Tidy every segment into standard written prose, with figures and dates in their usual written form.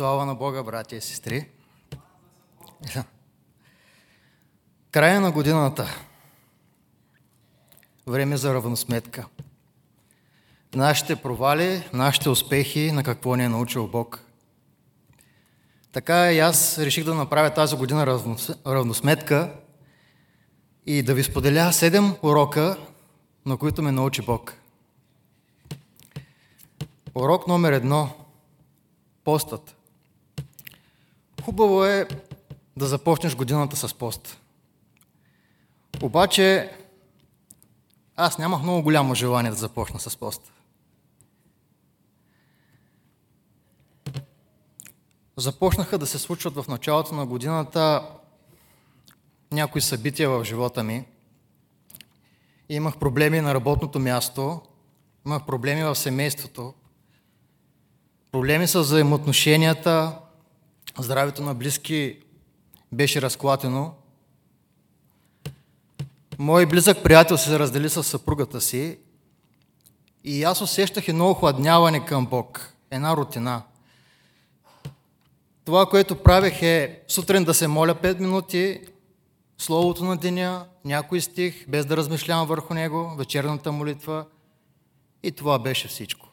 Слава на Бога, братя и сестри! Края на годината. Време за равносметка. Нашите провали, нашите успехи, на какво ни е научил Бог. Така и аз реших да направя тази година равносметка и да ви споделя 7 урока, на които ме научи Бог. Урок номер 1. Постът. Хубаво е да започнеш годината с пост. Обаче аз нямах много голямо желание да започна с пост. Започнаха да се случват в началото на годината някои събития в живота ми. Имах проблеми на работното място, имах проблеми в семейството, проблеми с взаимоотношенията, здравето на близки беше разклатено. Мой близък приятел се раздели с съпругата си и аз усещах едно охладняване към Бог, една рутина. Това, което правех е сутрин да се моля 5 минути, словото на деня, някой стих, без да размишлявам върху него, вечерната молитва и това беше всичко.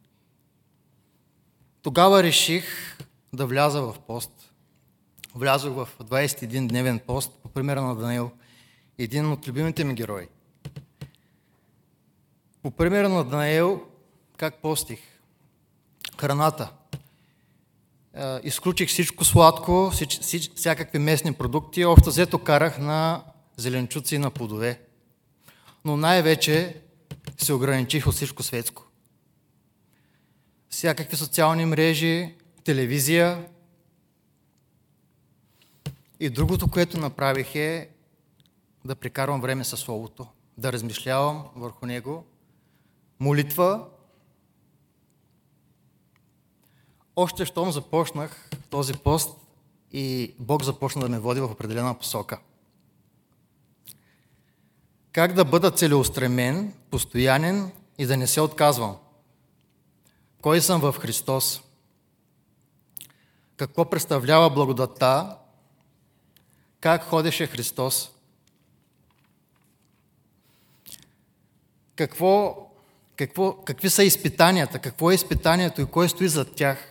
Тогава реших да вляза в пост. Влязох в 21-дневен пост, по примера на Даниил, един от любимите ми герои. По примера на Даниил, как постих? Храната. Изключих всичко сладко, всякакви местни продукти, общо взето карах на зеленчуци и на плодове. Но най-вече се ограничих от всичко светско. Всякакви социални мрежи, телевизия. И другото, което направих е да прекарвам време със Словото, да размишлявам върху него, молитва. Още щом започнах този пост и Бог започна да ме води в определена посока. Как да бъда целеустремен, постоянен и да не се отказвам? Кой съм в Христос? Какво представлява благодатта? Как ходеше Христос? Какви са изпитанията? Какво е изпитанието и кой стои зад тях?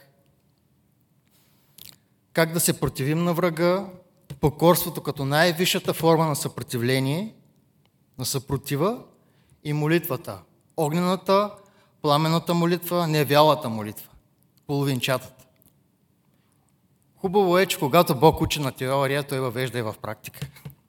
Как да се противим на врага? Покорството като най-висшата форма на съпротивление, на съпротива и молитвата. Огнената, пламенната молитва, невялата молитва. Половинчатата. Хубаво е, че когато Бог учи на теория, Той въвежда и в практика.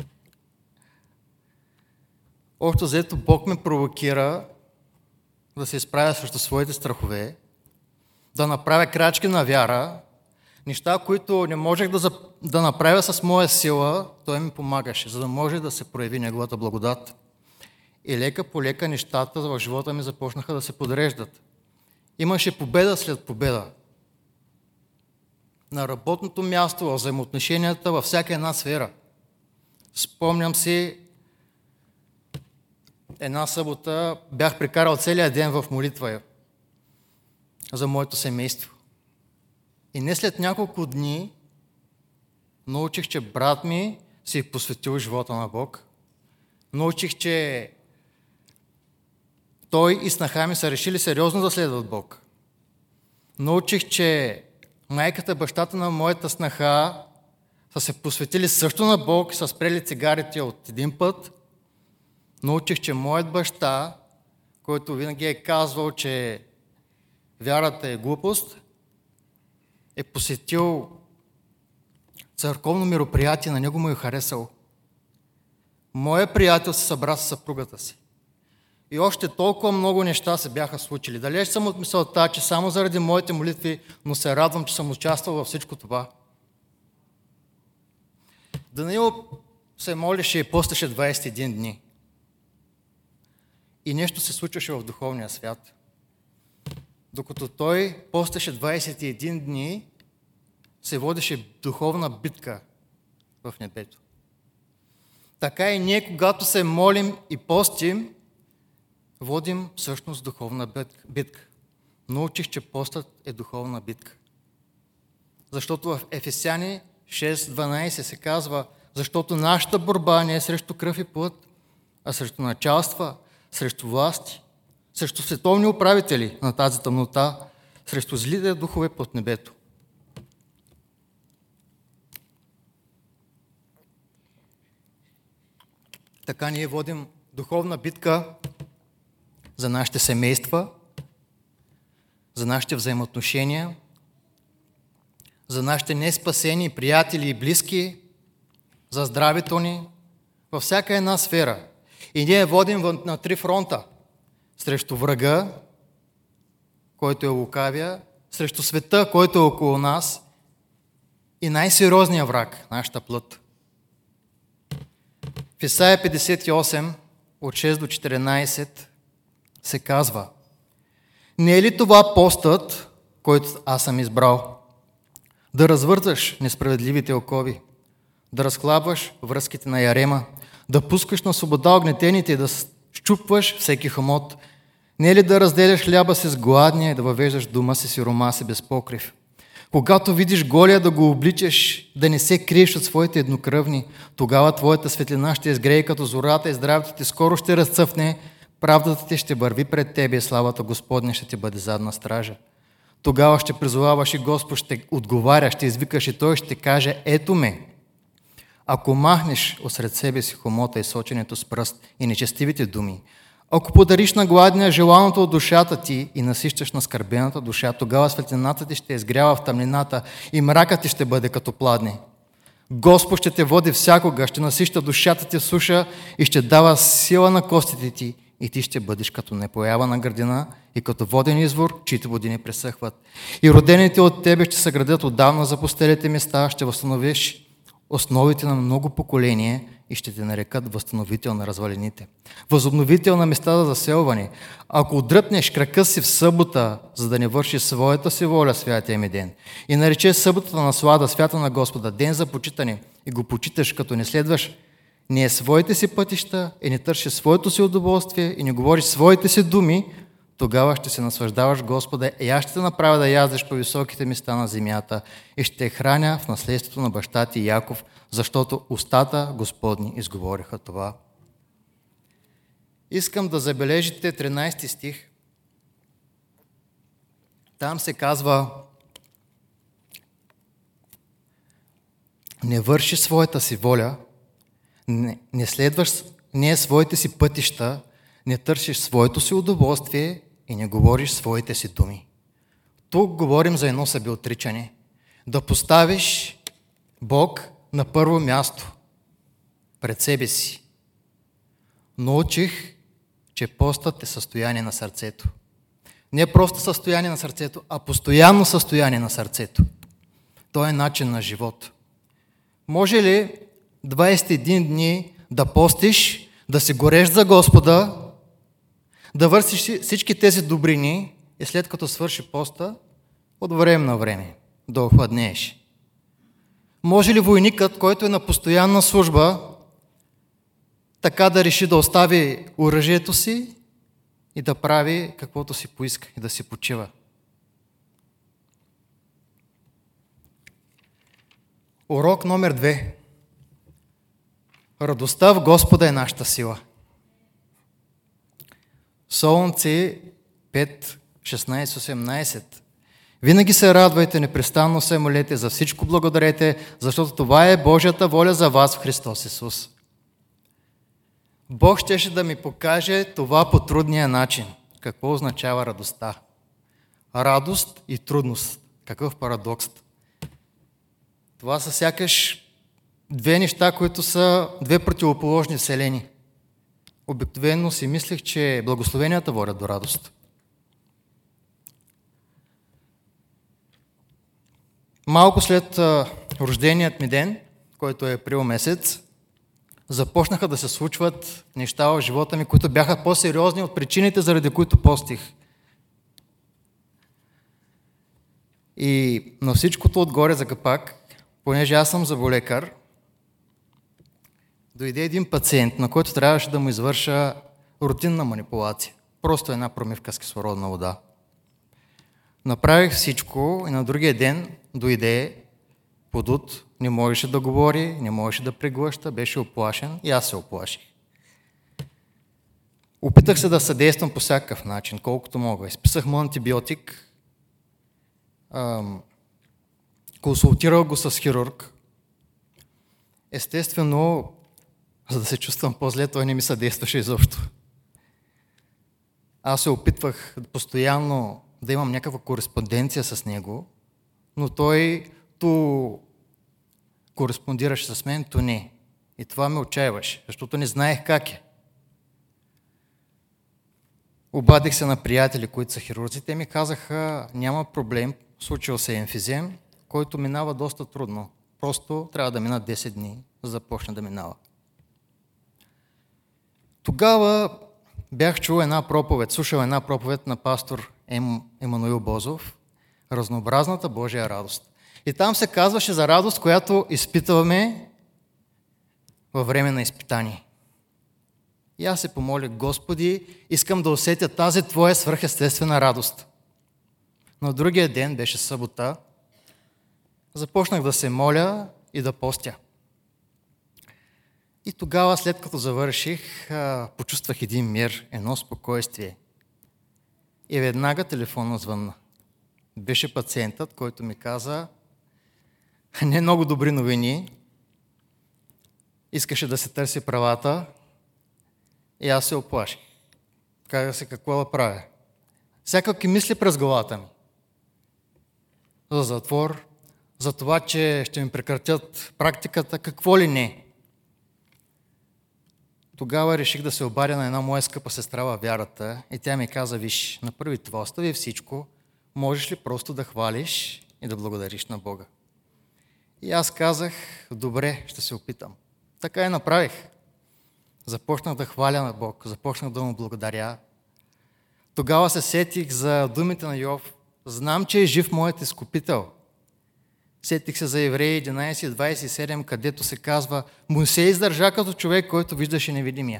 Общо взето Бог ме провокира да се изправя срещу своите страхове, да направя крачки на вяра, неща, които не можех да направя с моя сила, Той ми помагаше, за да може да се прояви Неговата благодат. И лека по лека нещата в живота ми започнаха да се подреждат. Имаше победа след победа. На работното място, в взаимоотношенията, във всяка една сфера. Спомням си, една събота бях прекарал целия ден в молитва за моето семейство. И не след няколко дни научих, че брат ми си е посветил живота на Бог. Научих, че той и снаха ми са решили сериозно да следват Бог. Научих, че майката и бащата на моята снаха са се посветили също на Бог и са спрели цигарите от един път. Научих, че моят баща, който винаги е казвал, че вярата е глупост, е посетил църковно мероприятие, на него му е харесал. Моят приятел се събра с съпругата си. И още толкова много неща се бяха случили. Далеч съм от мисълта, че само заради моите молитви, но се радвам, че съм участвал във всичко това. Даниил се молеше и постеше 21 дни. И нещо се случваше в духовния свят. Докато той постеше 21 дни, се водеше духовна битка в небето. Така и ние, когато се молим и постим, водим всъщност духовна битка. Научих, че постът е духовна битка. защото в Ефесяни 6:12 се казва, защото нашата борба не е срещу кръв и плът, а срещу началства, срещу власти, срещу световни управители на тази тъмнота, срещу злите духове под небето. Така ние водим духовна битка за нашите семейства, за нашите взаимоотношения, за нашите неспасени приятели и близки, за здравето ни, във всяка една сфера. И ние водим на 3 фронта. Срещу врага, който е лукавия, срещу света, който е около нас и най-сериозният враг, нашата плът. В Исаия 58, от 6 до 14 се казва: не е ли това постът, който аз съм избрал? Да развързваш несправедливите окови, да разхлабваш връзките на ярема, да пускаш на свобода огнетените и да счупваш всеки хомот. Не е ли да разделяш хляба си с гладния и да въвеждаш дома си сиромаси без покрив? Когато видиш голия, да го обличаш, да не се криеш от своите еднокръвни, тогава твоята светлина ще изгрее като зората и здравето ти скоро ще разцъфне, правдата ти ще върви пред тебе и славата Господня ще ти бъде задна стража. Тогава ще призоваваш и Господ ще отговаря, ще извикаш и Той ще каже: ето ме. Ако махнеш осред себе си хомота и соченето с пръст и нечестивите думи, ако подариш на гладния желаното от душата ти и насищаш на скърбената душа, тогава светлината ти ще изгрява в тъмнината и мракът ти ще бъде като пладне. Господ ще те води всякога, ще насища душата ти в суша и ще дава сила на костите ти и ти ще бъдеш като непоявана градина и като воден извор, чието води не пресъхват. И родените от тебе ще съградят отдавна запустелите места, ще възстановиш основите на много поколения и ще те нарекат възстановител на развалините. Възобновител на места за заселване. Ако отдръпнеш крака си в събота, за да не вършиш своята си воля святия ми ден, и наречеш съботата на слада, свята на Господа, ден за почитане, и го почиташ, като не следваш не своите си пътища, и не търсиш своето си удоволствие, и не говориш своите си думи, тогава ще се наслаждаваш Господа и аз ще те направя да яздеш по високите места на земята и ще те храня в наследството на баща ти Яков, защото устата Господни изговориха това. Искам да забележите 13 стих. Там се казва: не върши своята си воля, не следваш своите си пътища, не търсиш своето си удоволствие и не говориш своите си думи. Тук говорим за едно себеотричане. Да поставиш Бог на първо място пред себе си. Научих, че постът е състояние на сърцето. Не просто състояние на сърцето, а постоянно състояние на сърцето. То е начин на живот. Може ли 21 дни да постиш, да си гореш за Господа, да вършиш всички тези добрини и след като свърши поста, от време на време да охладнееш? Може ли войникът, който е на постоянна служба, така да реши да остави оръжието си и да прави каквото си поиска и да си почива? Урок номер 2. Радостта в Господа е нашата сила. Солунци 5, 16, 18. Винаги се радвайте, непрестанно се молете, за всичко благодарете, защото това е Божията воля за вас в Христос Исус. Бог щеше да ми покаже това по трудния начин. Какво означава радостта? Радост и трудност. Какъв парадокс. Това са сякаш две неща, които са две противоположни вселени. Обикновено си мислех, че благословенията водят до радост. Малко след рожденият ми ден, който е април месец, започнаха да се случват неща в живота ми, които бяха по-сериозни от причините, заради които постих. И на всичкото отгоре за капак, понеже аз съм зъболекар, дойде един пациент, на който трябваше да му извърша рутинна манипулация. Просто една промивка с кислородна вода. Направих всичко и на другия ден дойде подут, не можеше да говори, не можеше да преглъща, беше оплашен и аз се оплаших. Опитах се да съдействам по всякакъв начин, колкото мога. Изписах му антибиотик, консултирал го с хирург. Естествено, за да се чувствам по-зле, той не ми съдействаше изобщо. Аз се опитвах постоянно да имам някаква кореспонденция с него, но той то кореспондираше с мен, то не. И това ме отчаиваше, защото не знаех как е. Обадих се на приятели, които са хирурзи. Те ми казаха, няма проблем, случил се емфизем, който минава доста трудно. Просто трябва да минат 10 дни, за да започне да минава. Тогава бях чул слушал една проповед на пастор Емануил Бозов, Разнообразната Божия радост. И там се казваше за радост, която изпитваме във време на изпитание. И аз се помолих, Господи, искам да усетя тази Твоя свръхестествена радост. Но другия ден беше събота, започнах да се моля и да постя. И тогава, след като завърших, почувствах един мир, едно спокойствие. И веднага телефонът звънна. Беше пациентът, който ми каза не много добри новини, искаше да се търси правата и аз се оплаших. Казах се какво да правя. Всякакви мисли през главата ми. За затвор, за това, че ще ми прекратят практиката, какво ли не. Тогава реших да се обадя на една моя скъпа сестра във вярата и тя ми каза, виж, направи това, остави всичко, можеш ли просто да хвалиш и да благодариш на Бога? И аз казах, добре, ще се опитам. Така и направих. Започнах да хваля на Бог, започнах да му благодаря. Тогава се сетих за думите на Йов. Знам, че е жив моят изкупител. Сетих се за Евреи 11:27, където се казва, Мойсей издържа като човек, който виждаше невидимия.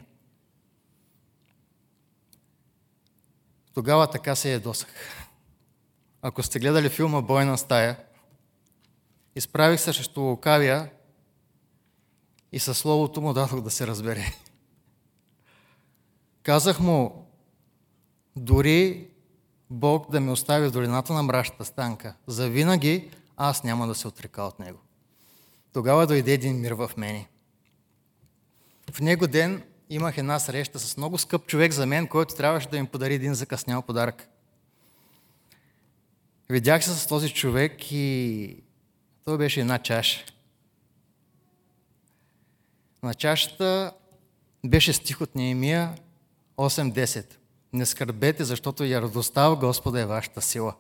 Тогава така се ядосах. Ако сте гледали филма Бойна стая, изправих се срещу лукавия и със словото му дадох да се разбере. Казах му, дори Бог да ме остави в долината на мрачната станка, завинаги аз няма да се отрека от него. Тогава дойде един мир в мене. В него ден имах една среща с много скъп човек за мен, който трябваше да ми подари един закъснял подарък. Видях се с този човек и той беше една чаша. На чашата беше стих от Неемия 8:10. Не скърбете, защото и радостта в Господа е вашата сила.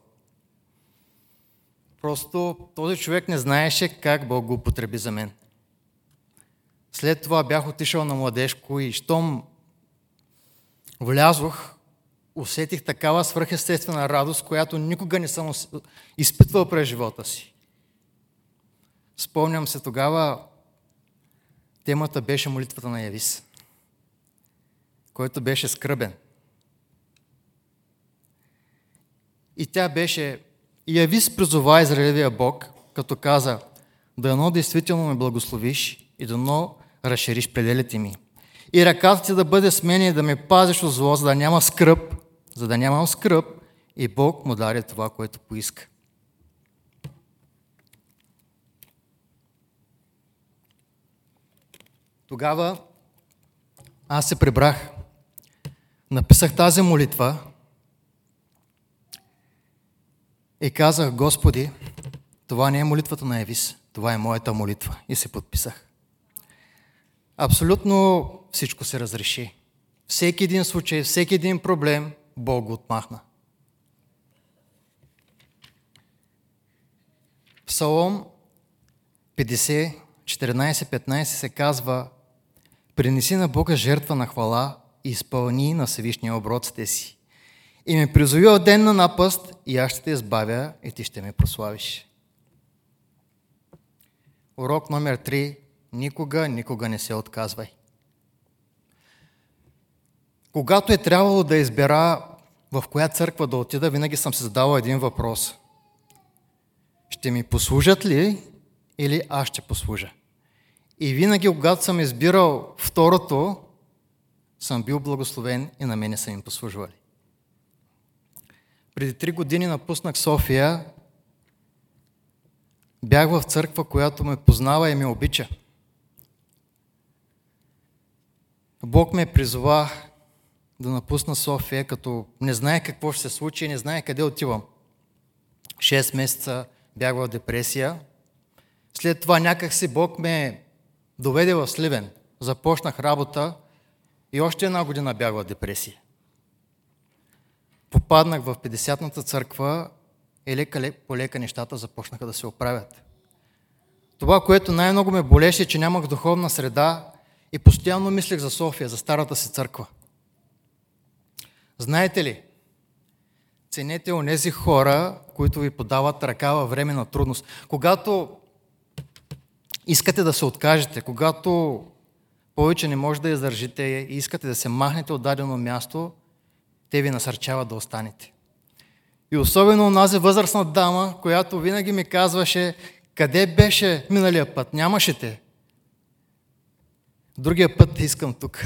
Просто този човек не знаеше как Бог го употреби за мен. След това бях отишъл на младежко и щом влязох, усетих такава свръхестествена радост, която никога не съм изпитвал през живота си. Спомням се тогава, темата беше молитвата на Явис, който беше скръбен. И тя беше, Явис призова Израилевия Бог, като каза, дано действително ме благословиш и дано разшириш пределите ми. И ръката ти да бъде с мен и да ме пазиш от зло, за да нямам скръб, и Бог му даде това, което поиска. Тогава аз се прибрах, написах тази молитва и казах, Господи, това не е молитвата на Явис, това е моята молитва. И се подписах. Абсолютно всичко се разреши. Всеки един случай, всеки един проблем, Бог го отмахна. Псалом 50, 14-15 се казва, принеси на Бога жертва на хвала и изпълни на Всевишния оброците си. И ме призови от ден на напъст и аз ще те избавя и ти ще ме прославиш. Урок номер 3. Никога не се отказвай. Когато е трябвало да избера в коя църква да отида, винаги съм се задавал един въпрос. Ще ми послужат ли или аз ще послужа. И винаги, когато съм избирал второто, съм бил благословен и на мене са им послужвали. Преди 3 години напуснах София, бях в църква, която ме познава и ме обича. Бог ме призова да напусна София, като не знае какво ще се случи и не знае къде отивам. 6 месеца бях в депресия. След това някак си Бог ме доведе в Сливен. Започнах работа и още 1 година бях в депресия. Попаднах в 50-ната църква и лека нещата започнаха да се оправят. Това, което най-много ме болеше, че нямах духовна среда и постоянно мислех за София, за старата си църква. Знаете ли, ценете онези хора, които ви подават ръка във време на трудност. Когато искате да се откажете, когато повече не може да издържите и искате да се махнете от дадено място, те ви насърчават да останете. И особено онази възрастна дама, която винаги ми казваше: къде беше миналия път? Нямаше те. Другия път те искам тук.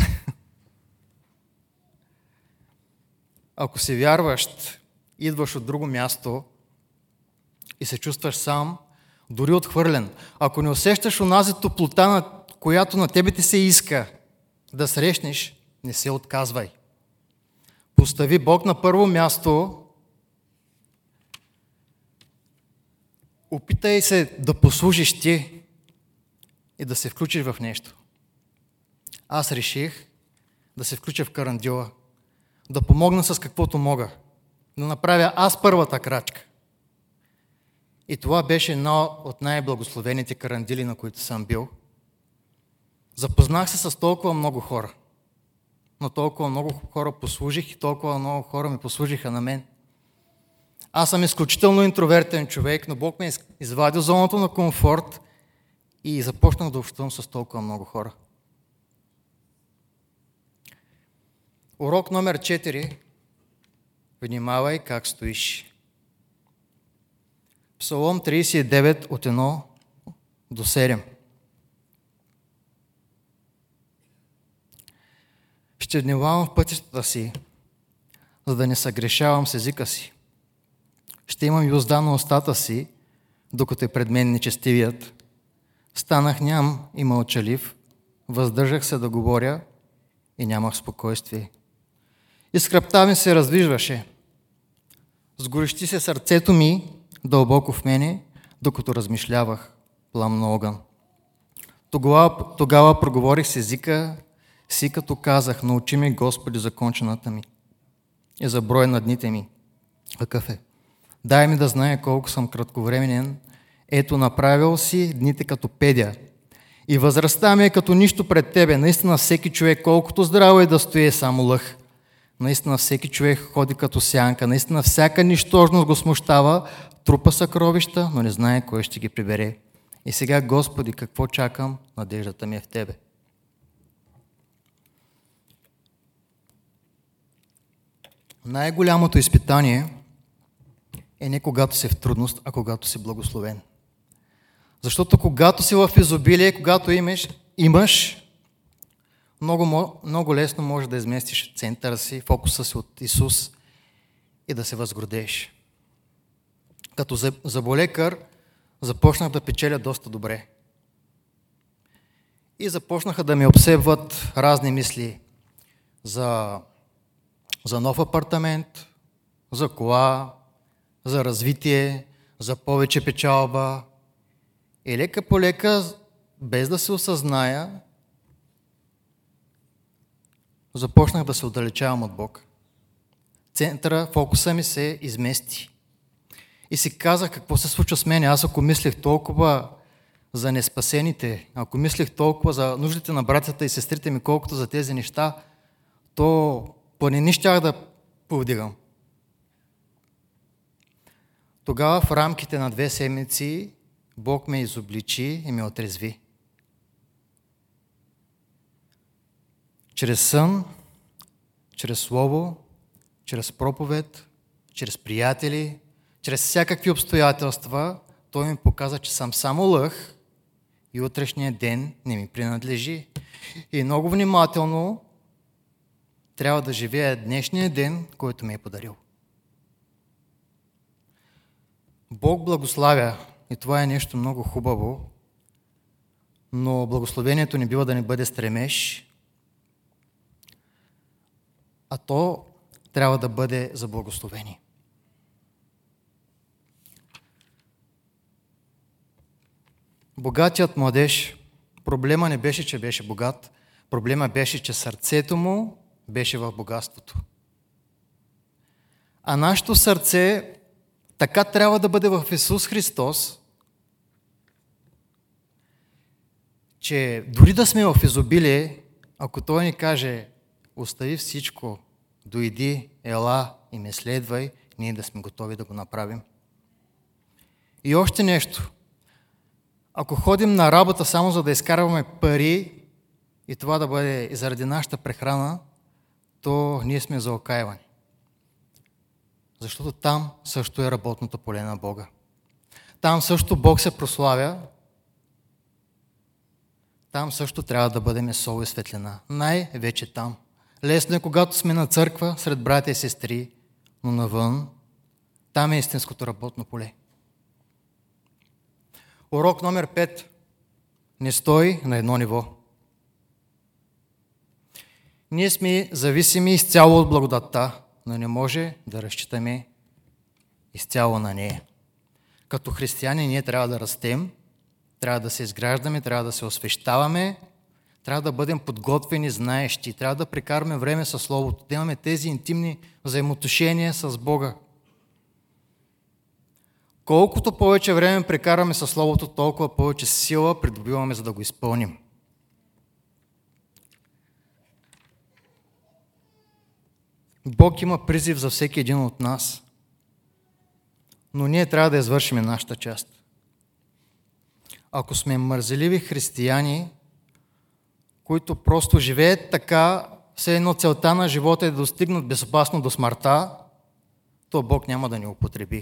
Ако си вярващ, идваш от друго място и се чувстваш сам, дори отхвърлен, ако не усещаш онази топлота, която на тебе ти се иска да срещнеш, не се отказвай. Постави Бог на първо място, опитай се да послужиш ти и да се включиш в нещо. Аз реших да се включа в карандила, да помогна с каквото мога, да направя аз първата крачка. И това беше една от най-благословените карандили, на които съм бил. Запознах се с толкова много хора. Но толкова много хора послужих и толкова много хора ми послужиха на мен. Аз съм изключително интровертен човек, но Бог ме извади от зоната на комфорт и започнах да общувам с толкова много хора. Урок номер 4. Внимавай как стоиш. Псалом 39 от 1 до 7. Ще внимавам в пътищата си, за да не съгрешавам с езика си. Ще имам юзда на устата си, докато е пред мен нечестивият. Станах ням и мълчалив, въздържах се да говоря и нямах спокойствие. И скръбта ми се раздвижваше. Сгорещи се сърцето ми дълбоко в мене, докато размишлявах пламно огън. Тогава проговорих с езика си, като казах: научи ми, Господи, за кончината ми и за броя на дните ми. Какъв е? Дай ми да знае колко съм кратковременен. Ето, направил си дните като педя. И възрастта ми е като нищо пред тебе. Наистина всеки човек, колкото здраво е да стои, е само лъх. Наистина всеки човек ходи като сянка. Наистина всяка нищожност го смущава. Трупа съкровища, но не знае кой ще ги прибере. И сега, Господи, какво чакам? Надеждата ми е в Тебе. Най-голямото изпитание е не когато си в трудност, а когато си благословен. Защото когато си в изобилие, когато имаш, много лесно можеш да изместиш центъра си, фокуса си от Исус и да се възгордееш. Като заболекар започнах да печеля доста добре. И започнаха да ме обсебват разни мисли за нов апартамент, за кола, за развитие, за повече печалба. И лека по лека, без да се осъзная, започнах да се отдалечавам от Бог. Центъра, фокуса ми се измести. И си казах, какво се случва с мен. Аз ако мислех толкова за неспасените, ако мислех толкова за нуждите на братята и сестрите ми, колкото за тези неща, то планини щях да повдигам. Тогава в рамките на 2 седмици Бог ме изобличи и ме отрезви. Чрез сън, чрез слово, чрез проповед, чрез приятели, чрез всякакви обстоятелства, Той ми показа, че съм само лъх и утрешният ден не ми принадлежи. И много внимателно трябва да живея днешния ден, който ми е подарил. Бог благославя и това е нещо много хубаво, но благословението не бива да ни бъде стремеж, а то трябва да бъде за благословение. Богатият младеж, проблема не беше, че беше богат, проблема беше, че сърцето му беше в богатството. А нашето сърце така трябва да бъде в Исус Христос, че дори да сме в изобилие, ако Той ни каже, остави всичко, дойди, ела и ме следвай, ние да сме готови да го направим. И още нещо. Ако ходим на работа само за да изкарваме пари и това да бъде и заради нашата прехрана, то ние сме за окайване. Защото там също е работното поле на Бога. Там също Бог се прославя. Там също трябва да бъдем сол и светлина. Най-вече там. Лесно е, когато сме на църква, сред братя и сестри, но навън, там е истинското работно поле. Урок номер 5. Не стой на едно ниво. Ние сме зависими изцяло от благодатта, но не може да разчитаме изцяло на нея. Като християни ние трябва да растем, трябва да се изграждаме, трябва да се освещаваме, трябва да бъдем подготвени, знаещи, трябва да прекараме време със Словото, да имаме тези интимни взаимоотношения с Бога. Колкото повече време прекараме със Словото, толкова повече сила придобиваме, за да го изпълним. Бог има призив за всеки един от нас, но ние трябва да извършим нашата част. Ако сме мързеливи християни, които просто живеят така, все едно целта на живота е да достигнат безопасно до смъртта, то Бог няма да ни употреби.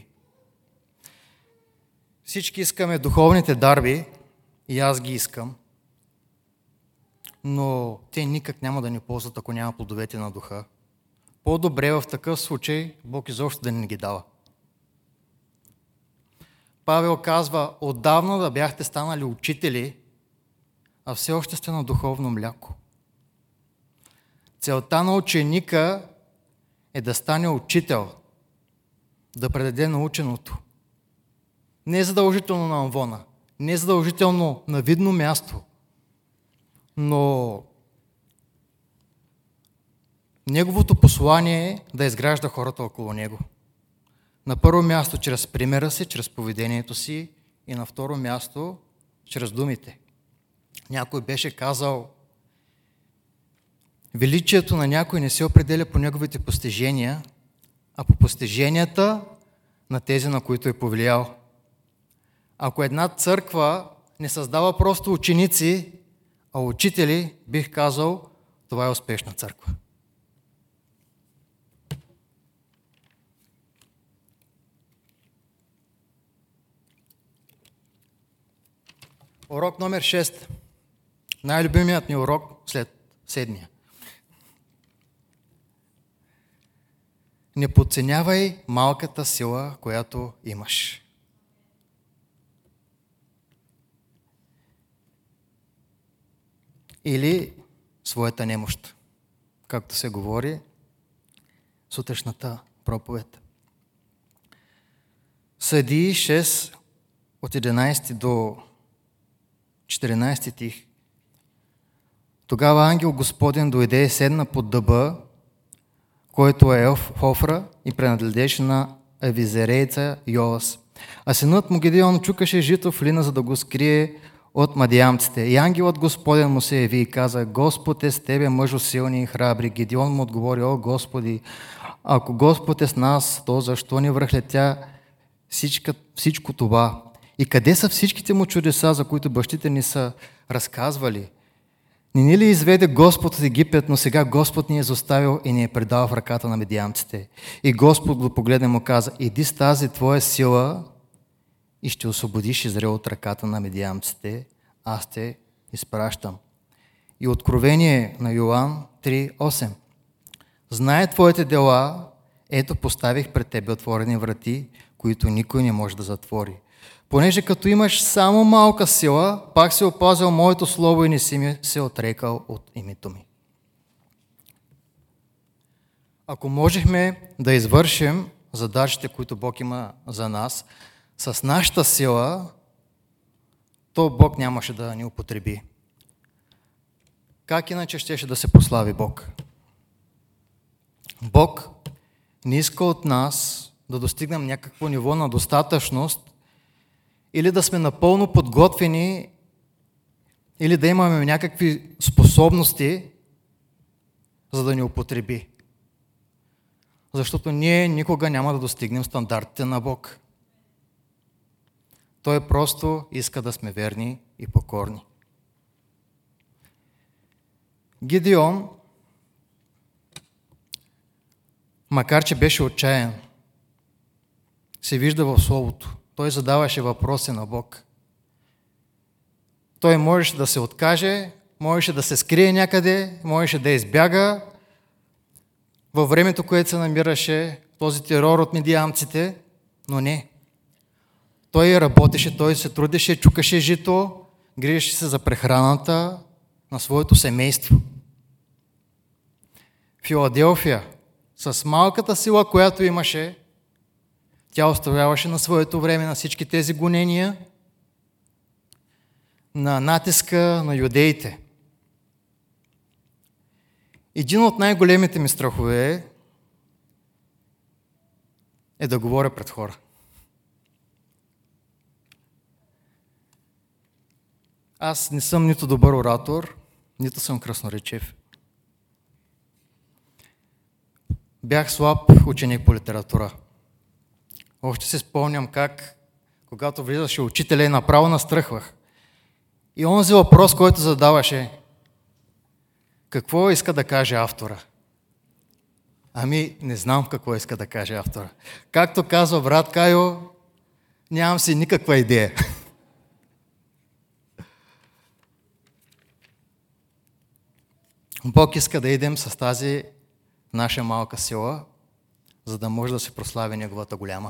Всички искаме духовните дарби, и аз ги искам, но те никак няма да ни ползват, ако няма плодовете на духа. По-добре в такъв случай Бог изобщо да не ги дава. Павел казва, отдавна да бяхте станали учители, а все още сте на духовно мляко. Целта на ученика е да стане учител, да предаде наученото. Не е задължително на амвона, не е задължително на видно място, но неговото послание е да изгражда хората около него. На първо място чрез примера си, чрез поведението си и на второ място чрез думите. Някой беше казал, величието на някой не се определя по неговите постижения, а по постиженията на тези, на които е повлиял. Ако една църква не създава просто ученици, а учители, бих казал, това е успешна църква. Урок номер 6. Най-любимият ми урок след 7. Не подценявай малката сила, която имаш. Или своята немощ, както се говори сутрешната проповед. Съдии 6 от 11 до 14 стих. Тогава ангел Господен дойде и седна под дъба, който е в Офра и принадлежеше на авизерейца Йоас. А синът му Гедеон чукаше жито в лина, за да го скрие от мадиамците. И ангелът Господен му се яви и каза, Господ е с тебе, мъжо силни и храбри. Гедеон му отговори, о Господи, ако Господ е с нас, то защо ни връхлетя всичко това? И къде са всичките му чудеса, за които бащите ни са разказвали? Не ни ли изведе Господ от Египет, но сега Господ ни е изоставил и ни е предал в ръката на медиамците? И Господ го погледна и му каза, иди с тази твоя сила и ще освободиш Израел от ръката на медиамците, аз те изпращам. И Откровение на Йоан 3:8. Знае твоите дела, ето поставих пред тебе отворени врати, които никой не може да затвори. Понеже като имаш само малка сила, пак си опазил моето слово и не си ми се отрекал от името ми. Ако можехме да извършим задачите, които Бог има за нас, с нашата сила, то Бог нямаше да ни употреби. Как иначе щеше да се прослави Бог? Бог не иска от нас да достигнем някакво ниво на достатъчност или да сме напълно подготвени или да имаме някакви способности, за да ни употреби. Защото ние никога няма да достигнем стандартите на Бог. Той просто иска да сме верни и покорни. Гидеон, макар че беше отчаян, се вижда в Словото. Той задаваше въпроси на Бог. Той можеше да се откаже, можеше да се скрие някъде, можеше да избяга. Във времето, което се намираше този терор от мидиамците, но не. Той работеше, той се трудеше, чукаше жито, грижеше се за прехраната на своето семейство. Филаделфия, с малката сила, която имаше, тя устояваше на своето време на всички тези гонения, на натиска на юдеите. Един от най-големите ми страхове е да говоря пред хора. Аз не съм нито добър оратор, нито съм красноречив. Бях слаб ученик по литература. Още се спомням как, когато влизаше учителя и направо настръхвах. И онзи въпрос, който задаваше: какво иска да каже автора? Ами, не знам какво иска да каже автора. Както казва брат Кайо, нямам си никаква идея. Бог иска да идем с тази наша малка сила, за да може да се прослави неговата голяма.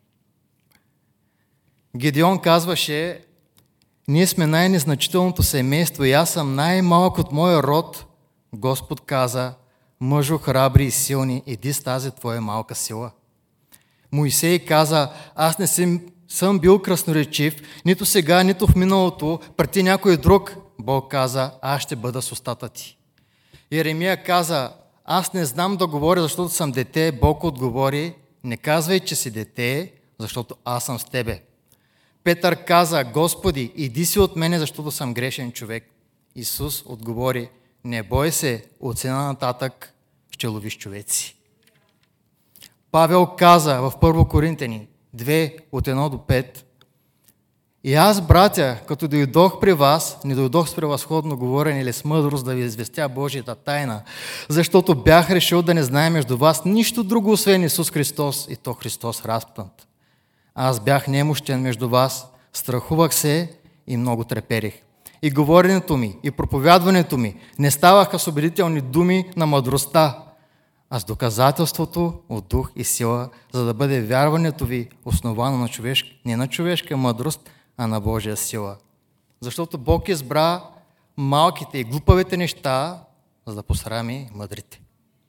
Гидеон казваше: ние сме най-незначителното семейство и аз съм най-малък от моя род. Господ каза: мъжо, храбри и силни, иди с тази твоя малка сила. Моисей каза: аз не съм бил красноречив, нито сега, нито в миналото, преди някой друг. Бог каза: аз ще бъда с устата ти. Еремия каза: аз не знам да говоря, защото съм дете. Бог отговори: не казвай, че си дете, защото аз съм с тебе. Петър каза: Господи, иди си от мене, защото съм грешен човек. Исус отговори: не бой се, от сега нататък ще ловиш човеци. Павел каза в 1 Коринтяни 2, от 1 до 5: и аз, братя, като дойдох при вас, не дойдох с превъзходно говорене или с мъдрост да ви известя Божията тайна, защото бях решил да не знае между вас нищо друго, освен Исус Христос, и то Христос разпнат. Аз бях немощен между вас, страхувах се и много треперих. И говоренето ми, и проповядването ми не ставаха с убедителни думи на мъдростта, а с доказателството от дух и сила, за да бъде вярването ви основано на не на човешка мъдрост, а на Божия сила. Защото Бог избра малките и глупавите неща, за да посрами мъдрите.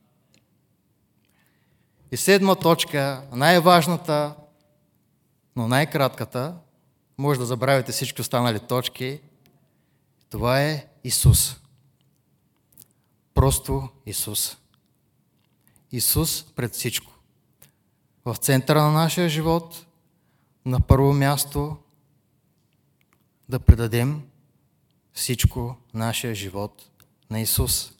И 7 точка, най-важната, но най-кратката, може да забравите всички останали точки, това е Исус. Просто Исус. Исус пред всичко. В центъра на нашия живот, на първо място, да предадем всичко нашия живот на Исус.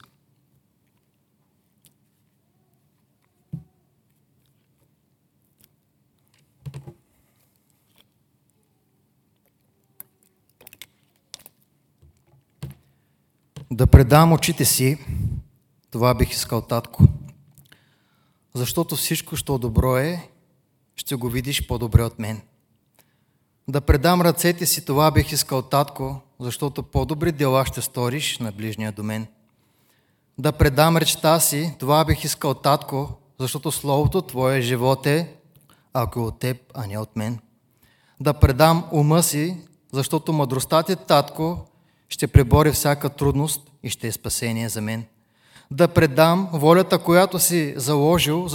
Да предам очите си, това бих искал, татко. Защото всичко, що добро е, ще го видиш по-добре от мен. Да предам ръцете си, това бих искал, татко, защото по-добри дела ще сториш на ближния до мен. Да предам речта си, това бих искал, татко, защото Словото Твое живот е, ако е от Теб, а не от мен. Да предам ума си, защото мъдростта Ти, татко, ще пребори всяка трудност и ще е спасение за мен. Да предам волята, която си заложил,